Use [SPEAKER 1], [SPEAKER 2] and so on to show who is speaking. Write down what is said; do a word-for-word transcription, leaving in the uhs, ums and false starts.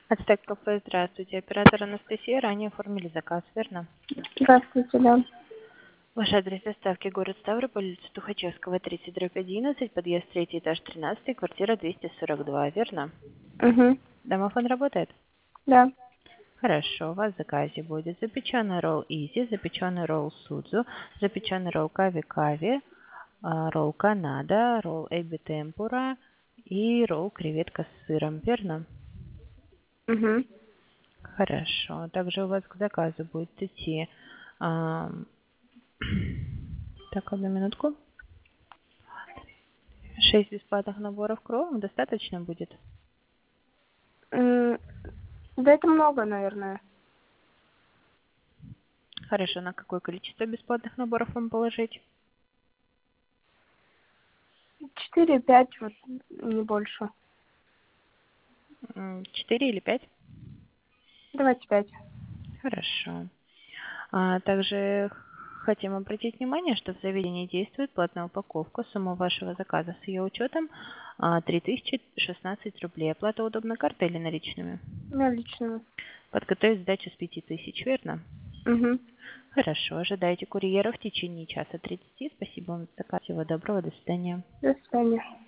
[SPEAKER 1] Ацтек кафе, здравствуйте. Оператор Анастасия, ранее оформили заказ, верно?
[SPEAKER 2] Здравствуйте, да.
[SPEAKER 1] Ваш адрес доставки город Ставрополь, улица Тухачевского, тридцать дробь одиннадцать, подъезд третий, этаж тринадцатый, квартира двести сорок два, верно?
[SPEAKER 2] Угу.
[SPEAKER 1] Домофон работает?
[SPEAKER 2] Да.
[SPEAKER 1] Хорошо, у вас в заказе будет запеченный ролл Изи, запеченный ролл Судзу, запеченный ролл Кави Кави, а, ролл Канада, ролл Эбби Темпура и ролл креветка с сыром, верно?
[SPEAKER 2] Угу.
[SPEAKER 1] Хорошо. Также у вас к заказу будет идти... ам, Так, одну минутку. Шесть бесплатных наборов кровом достаточно будет?
[SPEAKER 2] М, Да это много, наверное.
[SPEAKER 1] Хорошо. На какое количество бесплатных наборов вам положить?
[SPEAKER 2] Четыре-пять, вот, не больше.
[SPEAKER 1] М, Четыре или пять?
[SPEAKER 2] Давайте пять.
[SPEAKER 1] Хорошо. А также хотим обратить внимание, что в заведении действует платная упаковка. Сумма вашего заказа с ее учетом а, три тысячи шестнадцать рублей. Оплата удобна картой или наличными?
[SPEAKER 2] Наличными.
[SPEAKER 1] Подготовить сдачу с пяти тысяч, верно?
[SPEAKER 2] Угу.
[SPEAKER 1] Хорошо. Ожидайте курьера в течение часа тридцати. Спасибо вам за заказ. Всего доброго. До свидания.
[SPEAKER 2] До свидания.